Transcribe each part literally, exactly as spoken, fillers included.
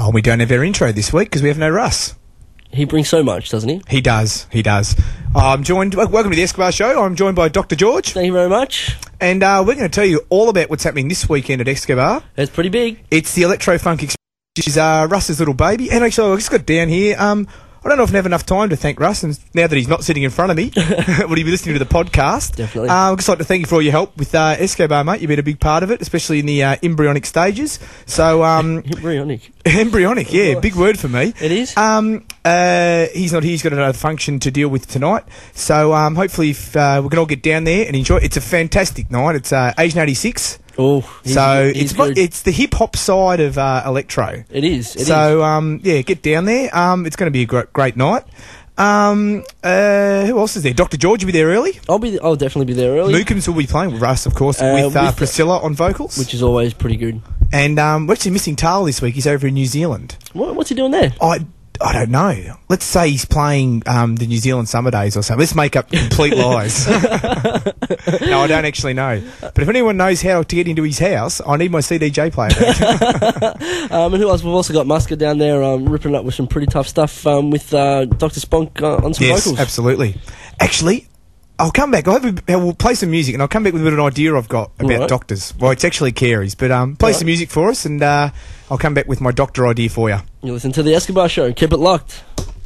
Oh, we don't have our intro this week because we have no Russ. He brings so much, doesn't he? He does, he does. I'm joined, welcome to the Escobar Show. I'm joined by Doctor George. Thank you very much. And uh, we're going to tell you all about what's happening this weekend at Escobar. It's pretty big. It's the Electro Funk Experience, which is uh, Russ's little baby. And actually, I've just got down here. Um, I don't know if I have enough time to thank Russ, and now that he's not sitting in front of me, will he be listening to the podcast? Definitely. Uh, I'd just like to thank you for all your help with uh, Escobar, mate. You've been a big part of it, especially in the uh, embryonic stages. So, um, embryonic. embryonic, yeah, big word for me. It is. Um, uh, he's not here. He's got another function to deal with tonight. So, um, hopefully, if, uh, we can all get down there and enjoy it. It's a fantastic night. It's uh, Asian eighty-six. Oh, so he's it's good. it's the hip hop side of uh, electro. It is. It so is. um, yeah, get down there. Um, it's going to be a great, great night. Um, uh, who else is there? Doctor George will be there early. I'll be. I'll definitely be there early. Mookums will be playing with Russ, of course, Uh, with, uh, with- Priscilla on vocals. which is always pretty good. and um, we're actually missing Tal this week. He's over in New Zealand. What, what's he doing there? I. I don't know. Let's say he's playing um, the New Zealand Summer Days or something. Let's make up complete lies. No, I don't actually know. But if anyone knows how to get into his house, I need my C D J player back. Um, and who else? We've also got Musker down there, um, ripping it up with some pretty tough stuff um, with uh, Doctor Spunk uh, on some Yes, vocals. absolutely. Actually, I'll come back. I'll have a, we'll play some music, and I'll come back with a bit of an idea I've got about Right. doctors. Well, it's actually Carey's, but um, play Right. some music for us, and uh, I'll come back with my doctor idea for you. You listen to the Escobar Show. Keep it locked.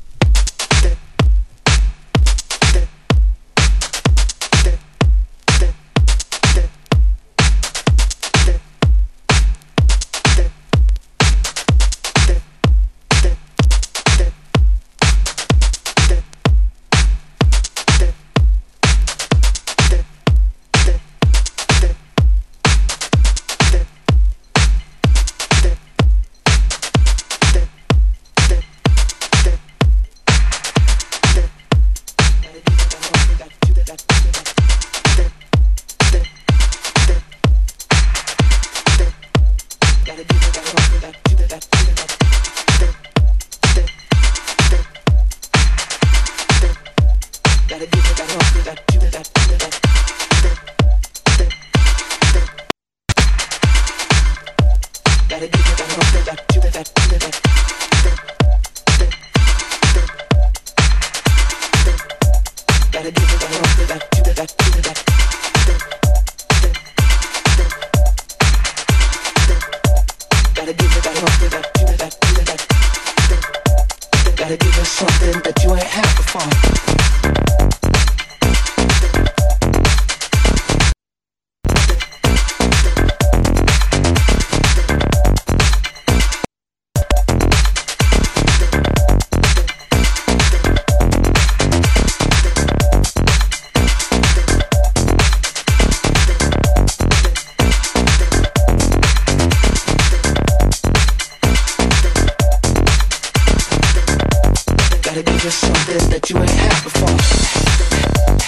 Gotta give us something that you ain't had before. Gotta give us something that you ain't had before.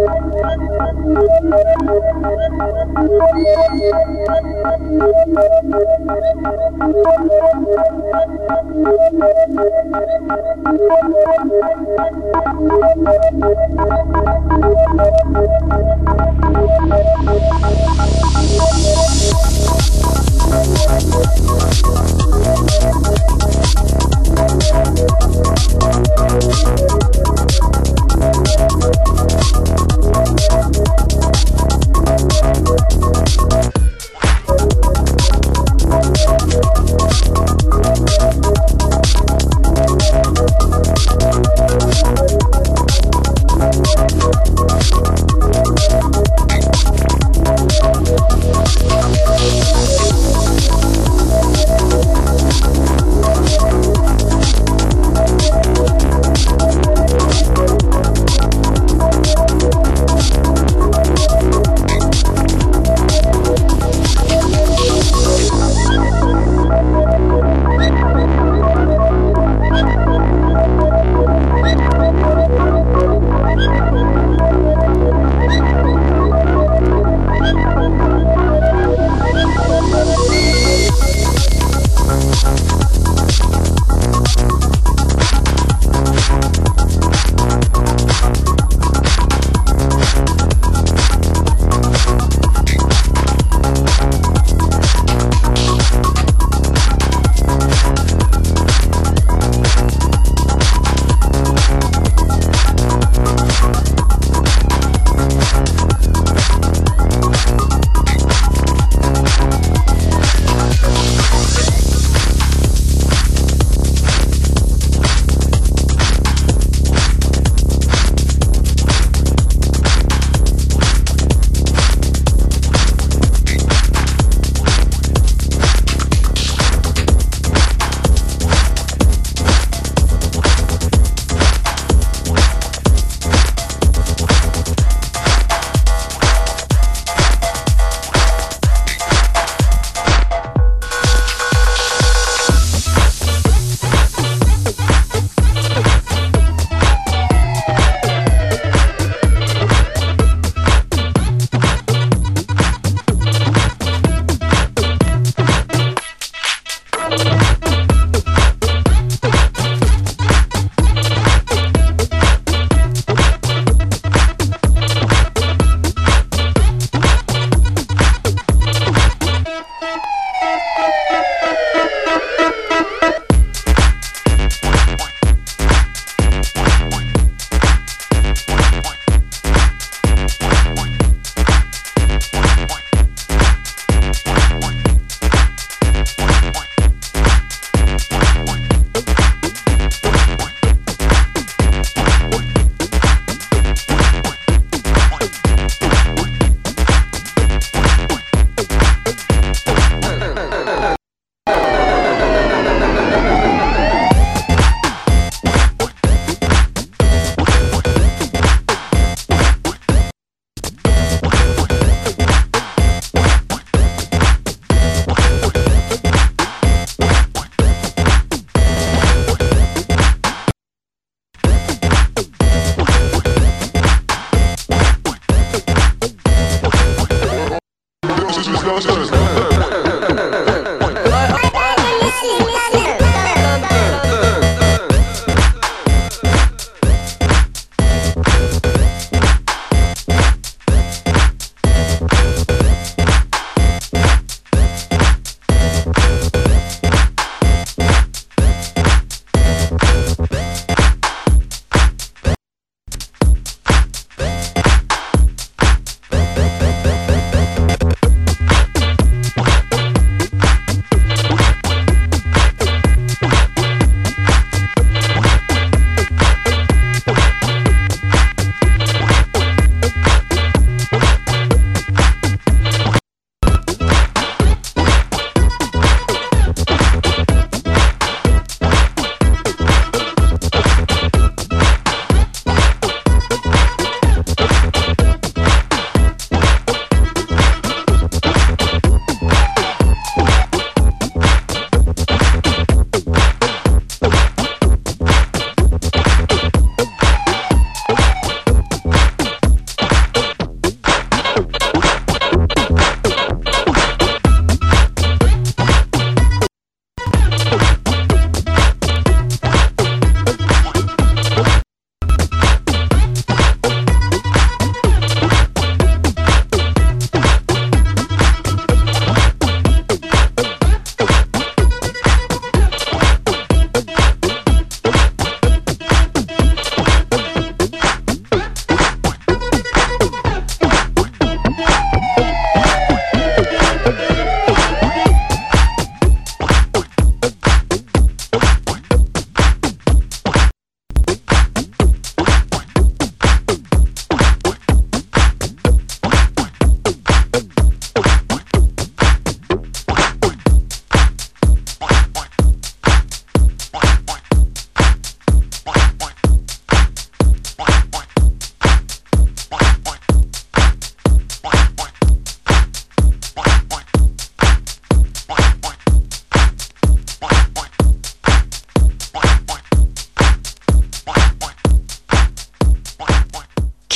We'll be right back.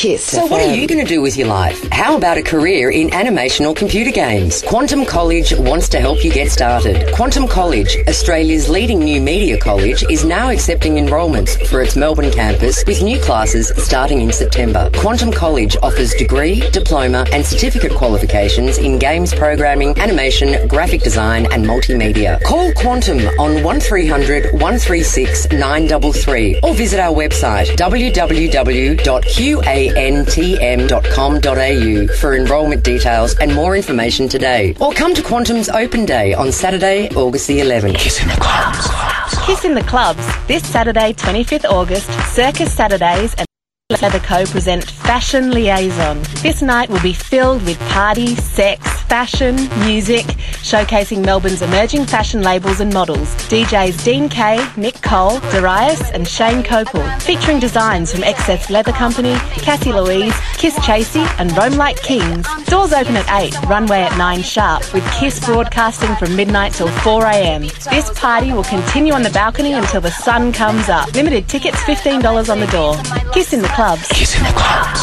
Kiss. So what are you going to do with your life? How about a career in animation or computer games? Quantum College wants to help you get started. Quantum College, Australia's leading new media college, is now accepting enrolments for its Melbourne campus with new classes starting in September. Quantum College offers degree, diploma and certificate qualifications in games programming, animation, graphic design and multimedia. Call Quantum on one three hundred, one three six, nine three three or visit our website w w w dot quantm dot com dot a u for enrolment details and more information today. Or come to Quantum's Open Day on Saturday, August the eleventh. Kiss in the Clubs. Kiss in the Clubs. This Saturday, twenty-fifth August, Circus Saturdays and Leather Co present Fashion Liaison. This night will be filled with party, sex, fashion, music, showcasing Melbourne's emerging fashion labels and models. D Js Dean Kay, Nick Cole, Darius and Shane Copel. Featuring designs from Excess Leather Company, Cassie Louise, Kiss Chasey and Rome Like Kings. Doors open at eight, runway at nine sharp, with Kiss broadcasting from midnight till four a m. This party will continue on the balcony until the sun comes up. Limited tickets fifteen dollars on the door. Kiss in the Clubs. Kiss in the Clubs.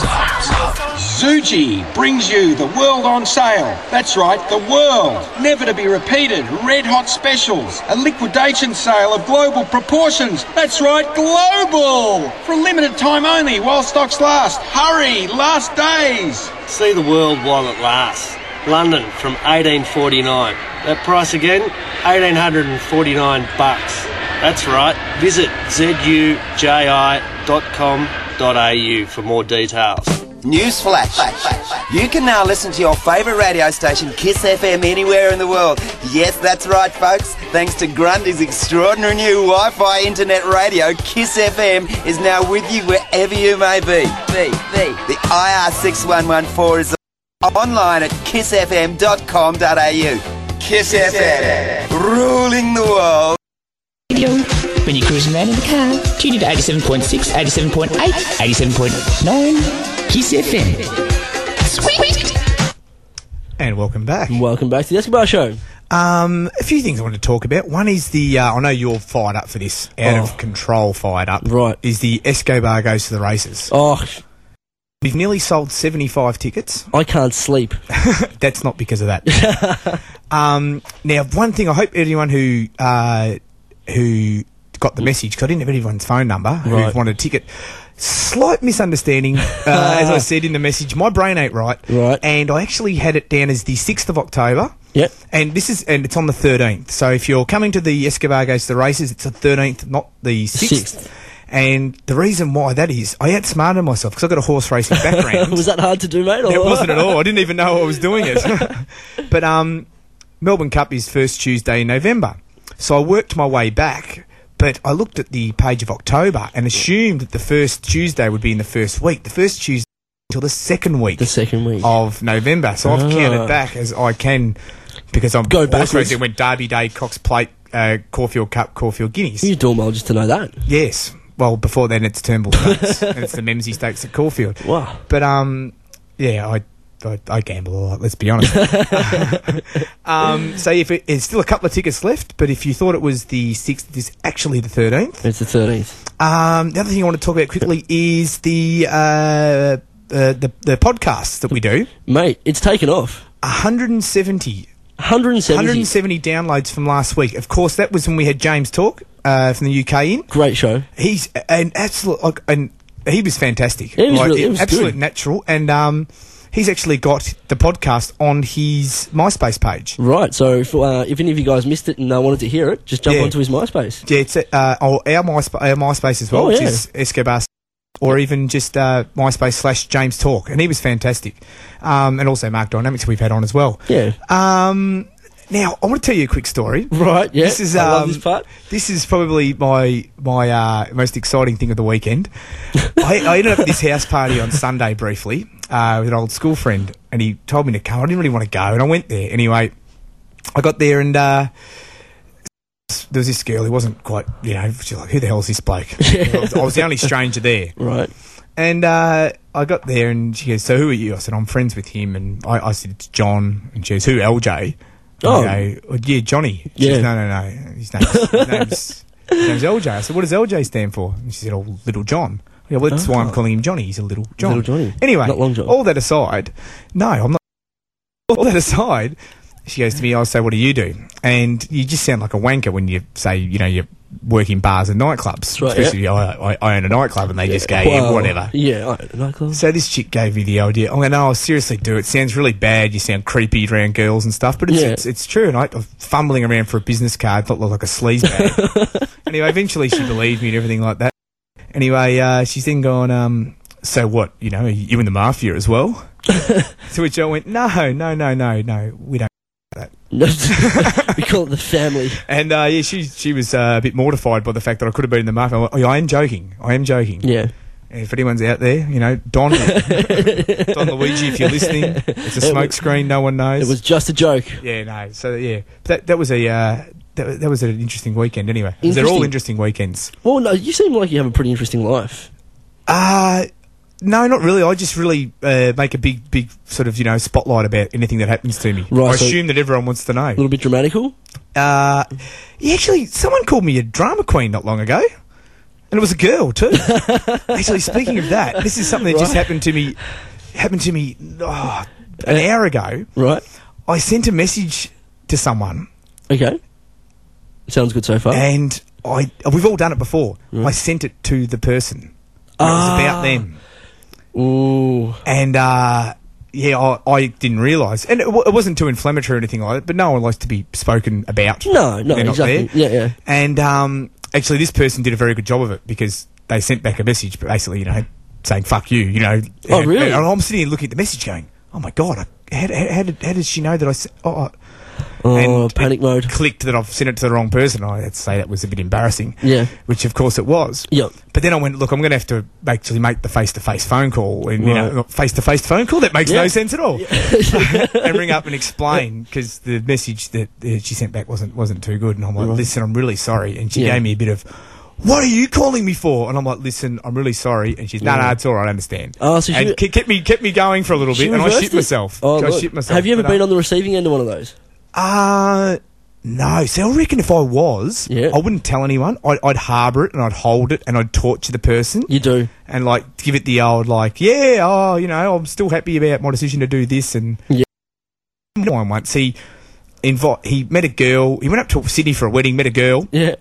Zuji brings you the world on sale. That's right, the world. Never to be repeated. Red hot specials. A liquidation sale of global proportions. That's right, global. For a limited time only while stocks last. Hurry, last days. See the world while it lasts. London from eighteen forty-nine. That price again, eighteen forty-nine bucks. That's right. Visit z u j i dot com dot a u for more details. Newsflash. You can now listen to your favourite radio station, Kiss F M, anywhere in the world. Yes, that's right, folks. Thanks to Grundy's extraordinary new Wi-Fi internet radio, Kiss F M is now with you wherever you may be. The, the, the I R six one one four is online at kiss f m dot com dot a u. Kiss F M, ruling the world. When you're cruising around in the car, tune into eighty-seven point six, eighty-seven point eight, eighty-seven point nine, Kiss F M. Sweet! And welcome back. Welcome back to the Escobar Show. Um, a few things I want to talk about. One is the, uh, I know you're fired up for this, out Oh. of control fired up. Right. Is the Escobar Goes to the Races. Oh, We've nearly sold seventy-five tickets. I can't sleep. That's not because of that. um, now, one thing, I hope anyone who uh, who got the message, because I didn't have anyone's phone number, Right. who wanted a ticket. Slight misunderstanding, uh, as I said in the message. My brain ain't right. Right. And I actually had it down as the sixth of October. Yep. And this is, and it's on the thirteenth. So if you're coming to the Escobar Goes to the Races, it's the thirteenth, not the sixth. Sixth. And the reason why that is, I outsmarted myself because I've got a horse racing background. Was that hard to do, mate? Or? It wasn't at all. I didn't even know I was doing it. But um, Melbourne Cup is first Tuesday in November. So I worked my way back, but I looked at the page of October and assumed that the first Tuesday would be in the first week. The first Tuesday until the second week. The second week. Of November. So I've Ah. counted back as I can, because I'm Go horse backwards. racing. Went Derby Day, Cox Plate, uh, Caulfield Cup, Caulfield Guineas. You do well just to know that. Yes. Well, before then it's Turnbull Stakes and it's the Memsey Stakes at Caulfield. Wow. But um, yeah, I, I I gamble a lot. Let's be honest. um, so if it, it's still a couple of tickets left, but if you thought it was the sixth, it's actually the thirteenth. It's the thirteenth. Um, the other thing I want to talk about quickly is the uh, uh the the podcasts that we do. Mate, it's taken off. one hundred seventy. one hundred seventy. one hundred seventy downloads from last week. Of course, that was when we had James Talk uh, from the U K in. Great show. He's an absolute, like, and he was fantastic. Yeah, he was like, really- he was absolute good. natural, and um, he's actually got the podcast on his MySpace page. Right, so if, uh, if any of you guys missed it and uh, wanted to hear it, just jump Yeah. onto his MySpace. Yeah, it's uh, oh, our, MySpace, our MySpace as well, Oh, which yeah. is Escobar, or even just uh, MySpace slash James Talk, and he was fantastic. Um, and also Mark Dynamics we've had on as well. Yeah. Um, now I want to tell you a quick story. Right, yeah. This is I love um, this part. This is probably my my uh, most exciting thing of the weekend. I, I ended up at this house party on Sunday briefly uh, with an old school friend, and he told me to come. I didn't really want to go, and I went there anyway. I got there, and uh, there was this girl who wasn't quite, you know, she's like, who the hell is this bloke? I, was, I was the only stranger there. Right. And uh, I got there, and she goes, so who are you? I said, I'm friends with him. And I, I said, it's John. And she goes, who, L J? Oh. I go, yeah, Johnny. She Yeah. goes, no, no, no. His name's, his name's, his name's L J. I said, what does L J stand for? And she said, oh, Little John. I Yeah, well, that's why I'm Oh. calling him Johnny. He's a little John. Little Johnny. Anyway, Not Long John. all that aside, no, I'm not. All that aside, she goes to me, I say, what do you do? And you just sound like a wanker when you say, you know, you work in bars and nightclubs. right, Especially, I, I, I own a nightclub, and they just go, yeah, Well, whatever. Yeah, I don't know, nightclub. So this chick gave me the idea. I'm going, no, I'll seriously do it. It sounds really bad. You sound creepy around girls and stuff, but it's Yeah. it's, it's true. And I, I'm fumbling around for a business card, felt like a sleaze bag. Anyway, eventually she believed me and everything like that. Anyway, uh, she's then gone, um, so what? You know, are you in the mafia as well? To which I went, no, no, no, no, no, we don't. We call it the family. And uh, yeah, she she was uh, a bit mortified by the fact that I could have been in the mafia. I, went, oh, yeah, I am joking. I am joking. Yeah. And if anyone's out there, you know, Don, Don Luigi, if you're listening, it's a smoke screen. No one knows. It was just a joke. Yeah, no. So yeah, that that was a uh, that, that was an interesting weekend. Anyway, they're all Interesting. interesting weekends. Well, no, you seem like you have a pretty interesting life. Uh no, not really. I just really uh, make a big, big sort of you know spotlight about anything that happens to me. Right, I so- assume that everyone wants to know. A little bit dramatical. Uh, yeah, actually, someone called me a drama queen not long ago, and it was a girl too. Actually, speaking of that, this is something that just Right. happened to me. Happened to me oh, an hour ago. Right. I sent a message to someone, Okay. Sounds good so far. and I we've all done it before. Right. I sent it to the person. It Ah. was about them, Ooh. and uh, yeah, I, I didn't realise, and it, w- it wasn't too inflammatory or anything like that. But no one likes to be spoken about. No, no, They're not exactly. there. Yeah, yeah. And um, actually, this person did a very good job of it because they sent back a message, but basically, you know, saying "fuck you," you know. Oh, and, really? And I'm sitting here looking at the message, going, "Oh my god, I, how, how, how, did, how did she know that I?" Sent, oh, Oh, and panic it mode. Clicked that I've sent it to the wrong person. I had to say that was a bit embarrassing. Yeah. Which of course it was. Yep. But then I went, look, I'm going to have to actually make the face-to-face phone call, and you Right. know, face-to-face phone call that makes Yeah. no sense at all. And ring up and explain because the message that uh, she sent back wasn't wasn't too good, and I'm like, Right. listen, I'm really sorry, and she Yeah. gave me a bit of, what are you calling me for? And I'm like, listen, I'm really sorry, and she's, no, Yeah. no, it's all right, I understand. Oh, so she and wa- ke- kept me kept me going for a little She bit, and I reversed shit it? myself. Oh, I look. shit myself. Have you ever But, been uh, on the receiving end of one of those? Uh, no. So I reckon if I was, Yeah. I wouldn't tell anyone. I'd, I'd harbour it and I'd hold it and I'd torture the person. You do. And like give it the old like, yeah, oh, you know, I'm still happy about my decision to do this. And Yeah. one once he invite he met a girl. He went up to Sydney for a wedding, met a girl, Yeah.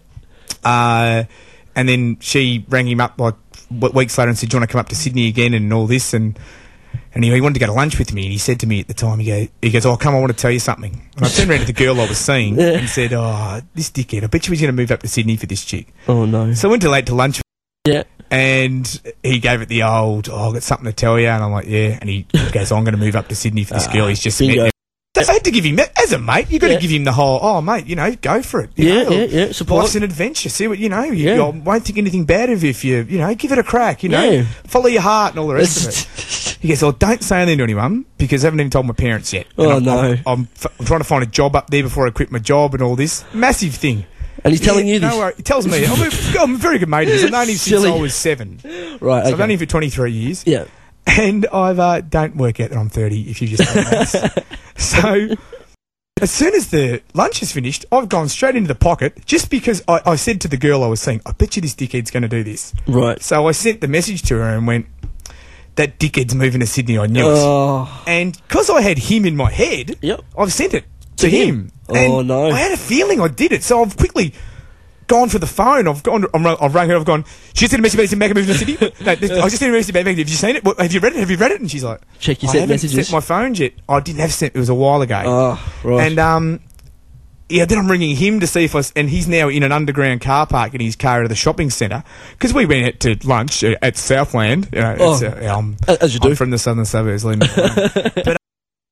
uh, and then she rang him up like w- weeks later and said, "Do you want to come up to Sydney again?" and all this and. And he, he wanted to go to lunch with me, and he said to me at the time, he, go, he goes, oh, come, I want to tell you something. And I turned around to the girl I was seeing Yeah. and said, oh, this dickhead, I bet you he's going to move up to Sydney for this chick. Oh, no. So I went to late to lunch, Yeah. and he gave it the old, oh, I've got something to tell you. And I'm like, yeah. And he goes, oh, I'm going to move up to Sydney for this girl he's just bingo. met. I had to give him, as a mate, you've got Yeah. to give him the whole, oh, mate, you know, go for it. You Yeah, know, yeah, yeah, support. Life's an adventure. See what, you know, you, Yeah. you won't think anything bad of you if you, you know, give it a crack, you know, Yeah. follow your heart and all the rest of it. He goes, oh, don't say anything to anyone because I haven't even told my parents yet. And Oh, I'm, no. I'm, I'm, f- I'm trying to find a job up there before I quit my job and all this. Massive thing. And he's telling Yeah, you this. No worry. He tells me. I'm a, I'm a very good mate of his. I've known him Silly. since I was seven. Right, So I've okay. known him for twenty-three years. Yeah. And I've, uh, don't work out that I'm thirty if you just tell me that. So, as soon as the lunch is finished, I've gone straight into the pocket just because I, I said to the girl I was seeing, I bet you this dickhead's going to do this. Right. So I sent the message to her and went, that dickhead's moving to Sydney, I knew it. Oh. And because I had him in my head, Yep. I've sent it to, To him. him. Oh, And no. I had a feeling I did it, so I've quickly gone for the phone. I've gone. I'm, I've rang her. I've gone. She sent a message about Mega moving to Sydney. No, this, I just sent a message about Mega. Have you seen it? What, have you read it? Have you read it? And she's like, Check your I sent haven't messages. sent my phone yet. I didn't have sent. It was a while ago. Oh, right. And um, yeah. Then I'm ringing him to see if I. s- And he's now in an underground car park in his car at the shopping centre because we went out to lunch uh, at Southland. You know, Oh, it's, uh, um, as you do. I'm from the southern suburbs, leave me alone. But uh,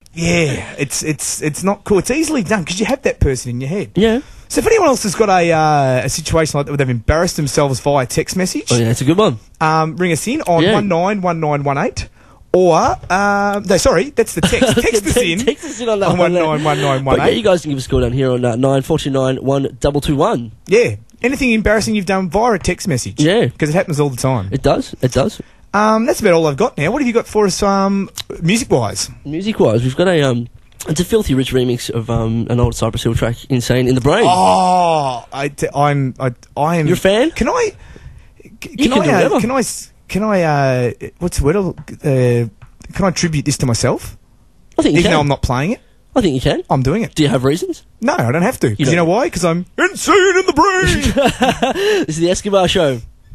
yeah, it's it's it's not cool. It's easily done because you have that person in your head. Yeah. So if anyone else has got a uh, a situation like that where they've embarrassed themselves via text message, Oh, yeah, it's a good one. um, ring us in on Yeah. one nine one nine one eight. Or, uh, no, sorry, that's the text. Text us in Text us in on that on one. one nine one nine But one yeah, you eight. guys can give us a call down here on uh, nine four two nine one double two one. Yeah. Anything embarrassing you've done via a text message. Yeah. Because it happens all the time. It does. It does. Um, that's about all I've got now. What have you got for us, um, music-wise? Music-wise, we've got a um, it's a filthy rich remix of um, an old Cypress Hill track, "Insane in the Brain." Oh, I, t- I'm, I, I am. You're a fan? Can I? c- Can, You can I? do uh, whatever. can I? s- can I, uh, what's the word? Uh, can I attribute this to myself? I think you Even can. though I'm not playing it? I think you can. I'm doing it. Do you have reasons? No, I don't have to. Because you, don't. know why? Because I'm insane in the brain. This is the Escobar Show.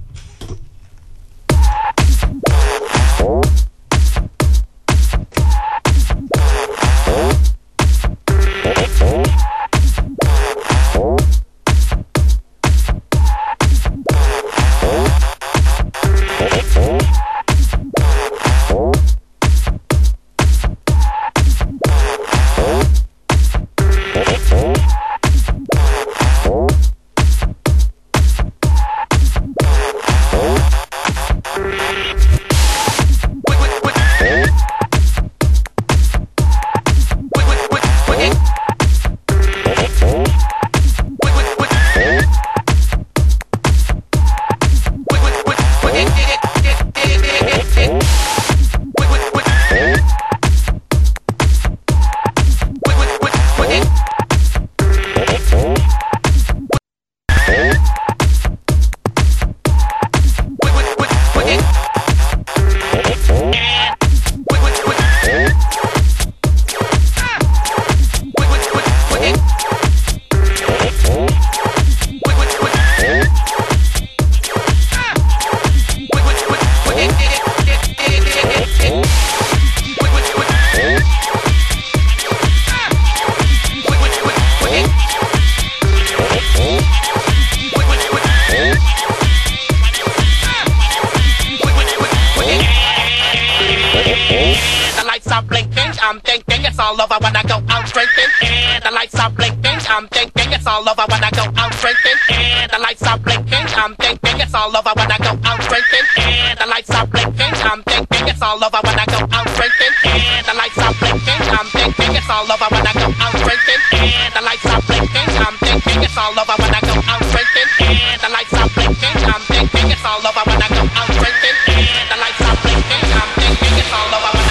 I'm thinking it's all over when I go out drinking. And the lights are blinking. I'm thinking it's all over when I go out drinking. And the lights are blinking. I'm thinking it's all over when I go out drinking. And the lights are blinking. I'm thinking it's all over when I go out drinking. And the lights are blinking. I'm thinking it's all over when I go out drinking. And the lights are blinking. I'm thinking it's all over when I go out drinking. And the lights are blinking. I'm thinking it's all over when I go out drinking. And the lights are blinking. I'm thinking it's all over when I go out drinking.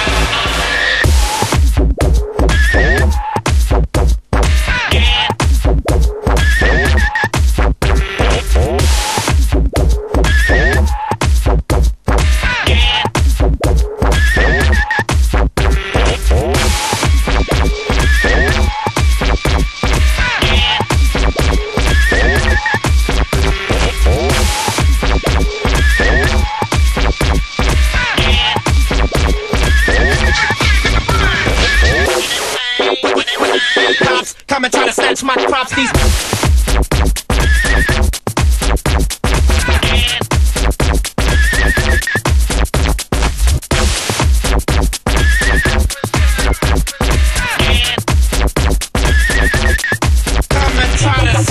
Come and try to snatch my props, these come and try to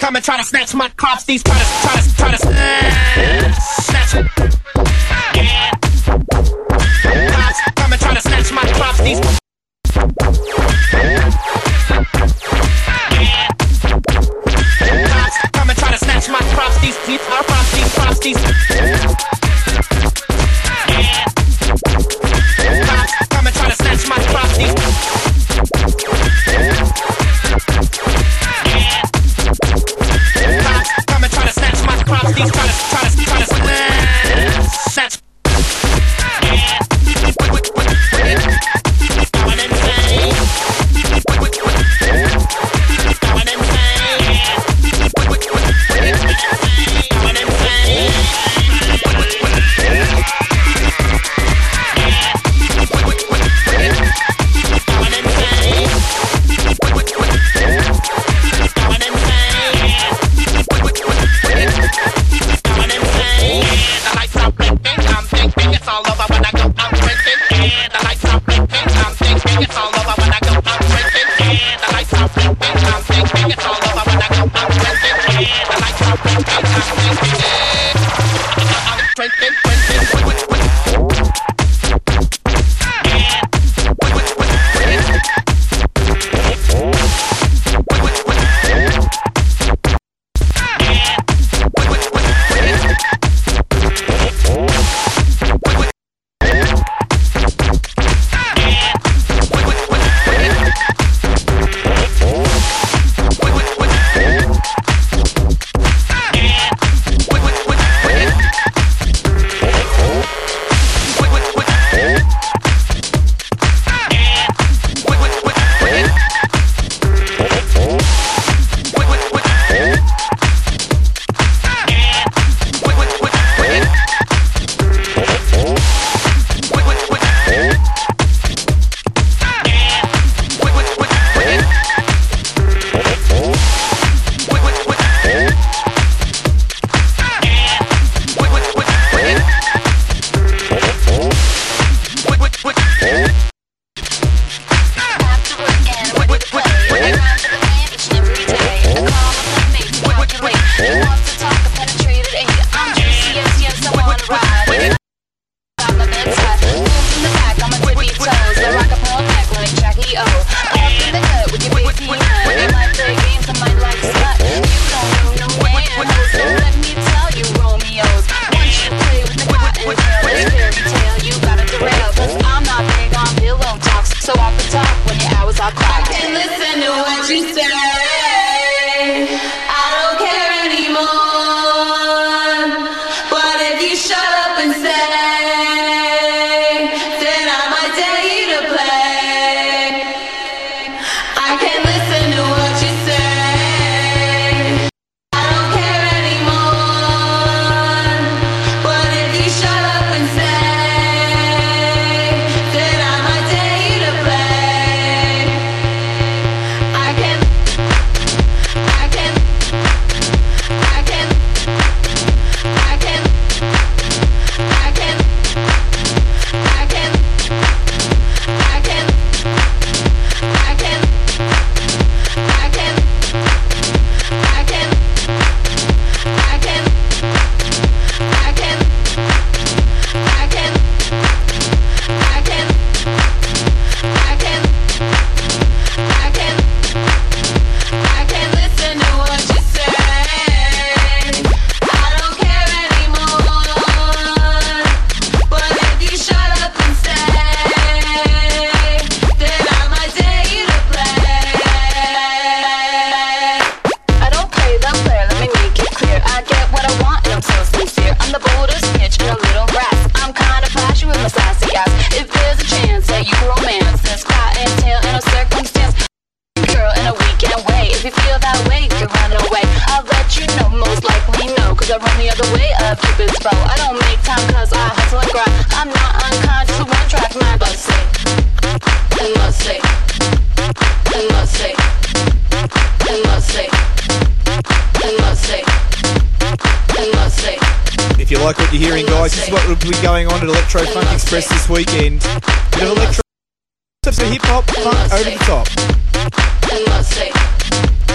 come and try to snatch my crops. These try to, try to, try to snatch. Yeah. Cops come and try to snatch my crops. These. Yeah. Cops come and try to snatch my crops. These, these, our crops, these, crops, these. Yeah. Cops come and try to snatch my crops. These. Come and try to snatch my crops. These try to, try to, try to snatch. Yeah. Going insane. Going like what you're hearing, guys. This is what will be going on at Electro Funk Express this weekend. Bit of electro, some hip hop, funk over the top.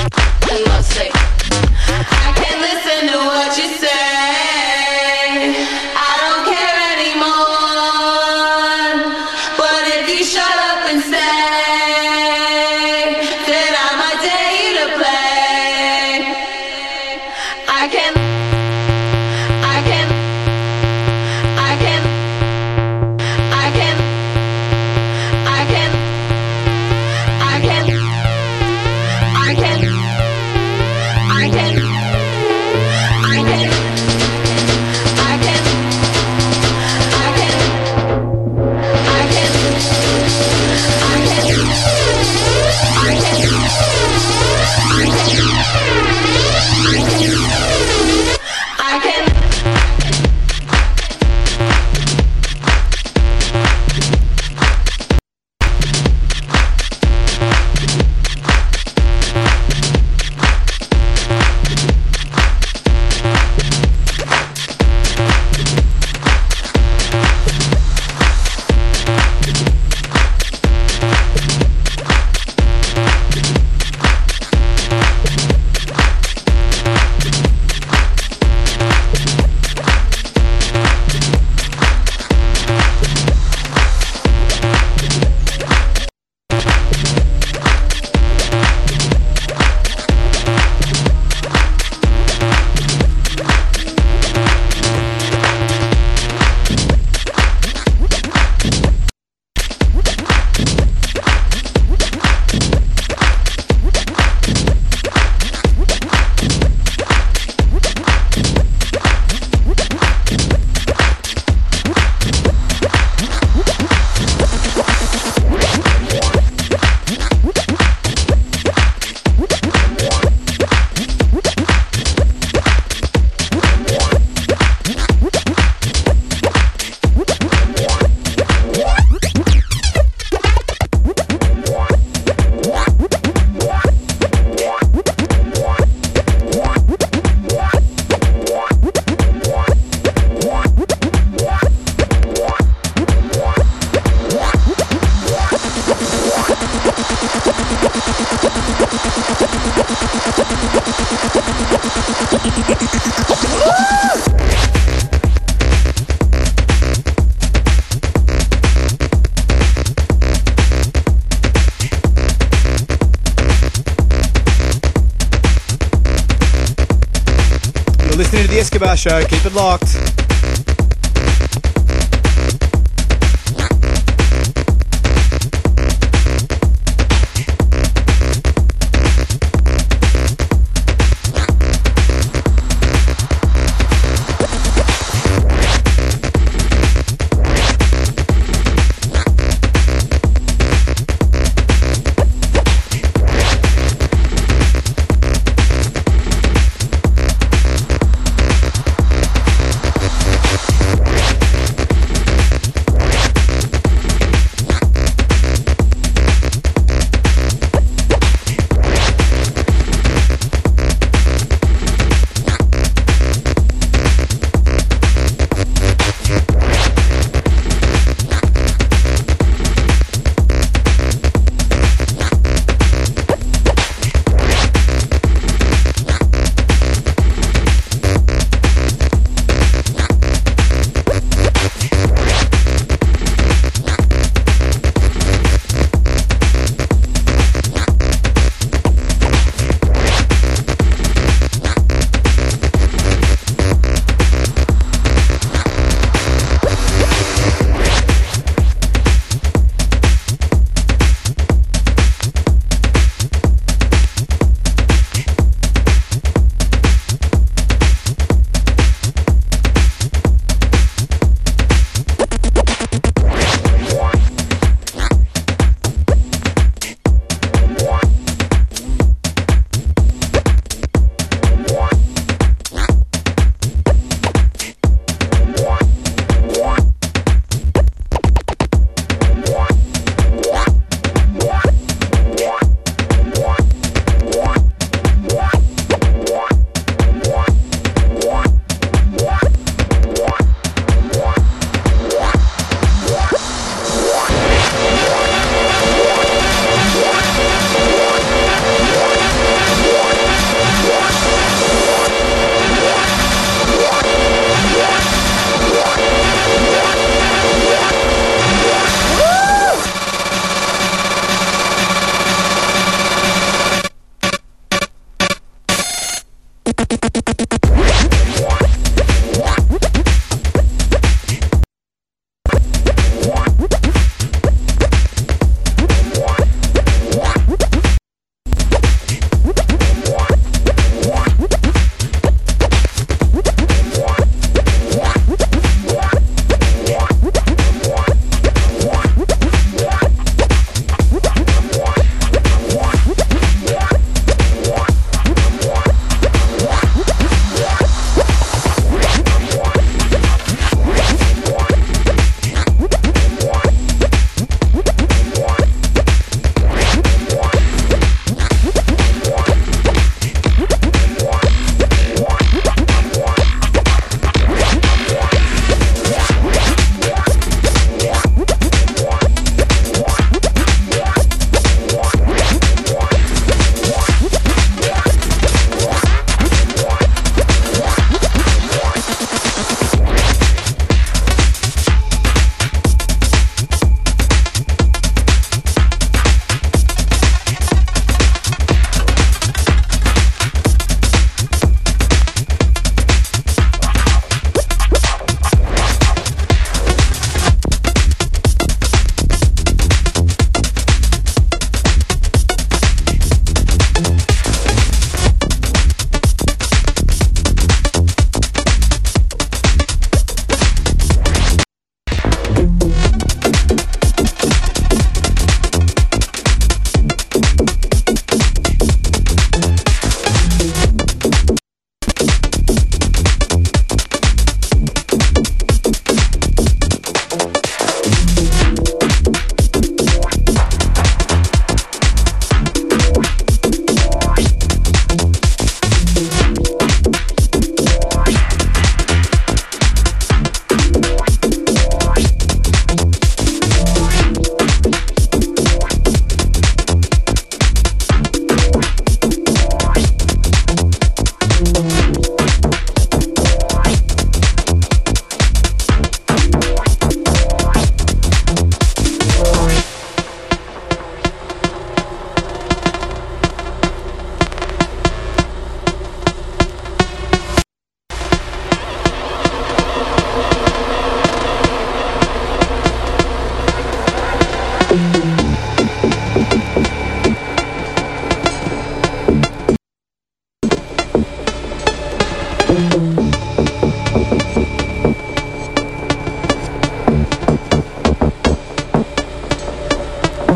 Listening to the Escobar Show. Keep it locked.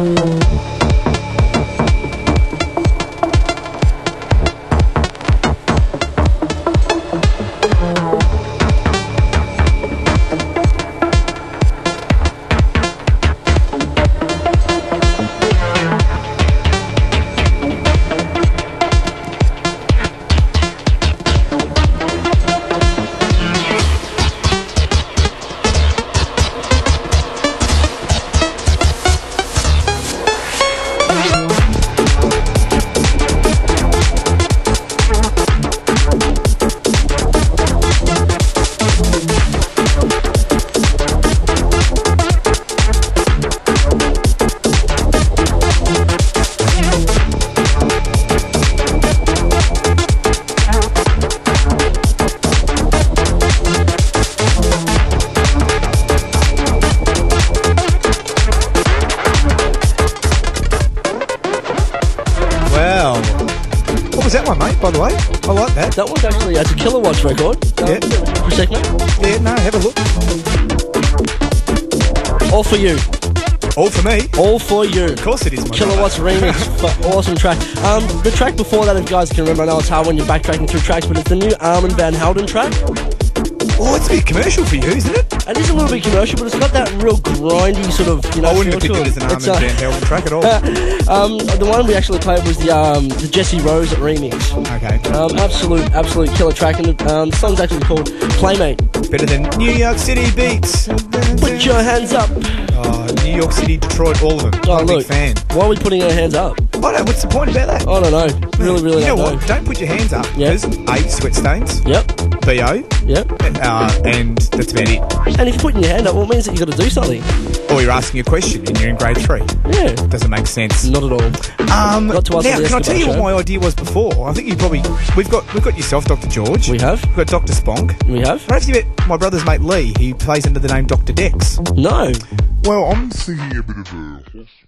By the way, I like that. That was actually it's a Kilowatts record. Um, Yeah. For a second. Yeah, no, have a look. All for you. All for me. All for you. Of course it is, my Kilowatts remix. F- awesome track. Um, the track before that, if you guys can remember, I know it's hard when you're backtracking through tracks, but it's the new Armin van Helden track. Oh, it's a bit commercial for you, isn't it? It is a little bit commercial, but it's got that real grindy sort of, you know, I wouldn't have feel picked to it as an It's, Armin uh, van Helden track at all. um, the one we actually played was the um, the Jesse Rose remix. Okay. Um, absolute, absolute killer track, and the, um, the song's actually called Playmate. Better than New York City beats. Put your hands up. Oh, New York City, Detroit, all of them. Oh, I'm a look. big fan. Why are we putting our hands up? I don't know, what's the point about that? I don't know. Really, really You know don't what? know. Don't put your hands up. Yeah. Because A, sweat stains. Yep. B O. Yep. Uh, and that's about it. And if you're putting your hand up, well, it means that you've got to do something. Or you're asking a question and you're in grade three. Yeah. Doesn't make sense. Not at all. Um, Not to us now, on the can I tell you Escobar what my idea was before? I think you probably... We've got we've got yourself, Doctor George. We have. We've got Doctor Sponk. We have. I don't know if you met my brother's mate Lee. He plays under the name Doctor Dex. No. Well, I'm thinking a bit of a